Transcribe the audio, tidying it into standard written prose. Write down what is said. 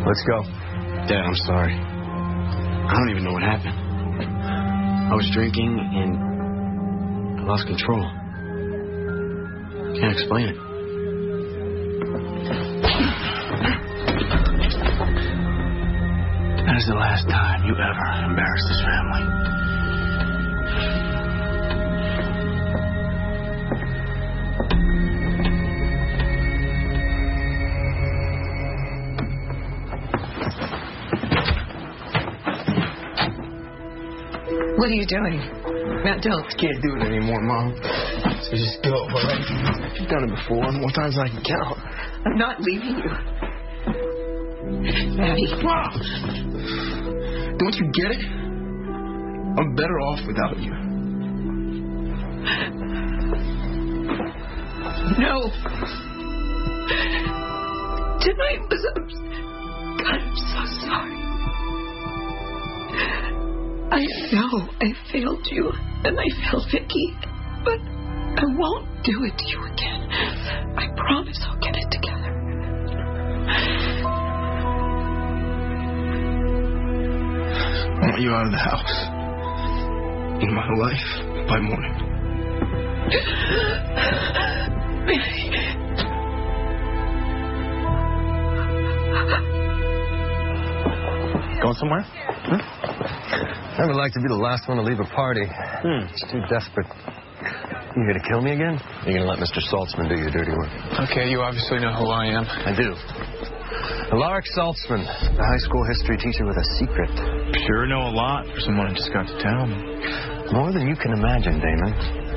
Let's go. Dad, I'm sorry. I don't even know what happened. I was drinking and I lost control. Can't explain it. That is the last time you ever embarrassed this family. What are you doing? Matt, don't. I can't do it anymore, Mom. So just go, all right? You've done it before, more times than I can count. I'm not leaving you. Maddie. Mom! Don't you get it? I'm better off without you. No. Tonight was God, I'm so sorry. I know I failed you, and I failed Vicky, but I won't do it to you again. I promise I'll get it together. I want you out of the house. In my life, by morning. Going somewhere? I would like to be the last one to leave a party. It's too desperate. You here to kill me again? You're going to let Mr. Saltzman do your dirty work. Okay, you obviously know who I am. I do. Alaric Saltzman, the high school history teacher with a secret. Sure know a lot for someone who just got to town. More than you can imagine, Damon.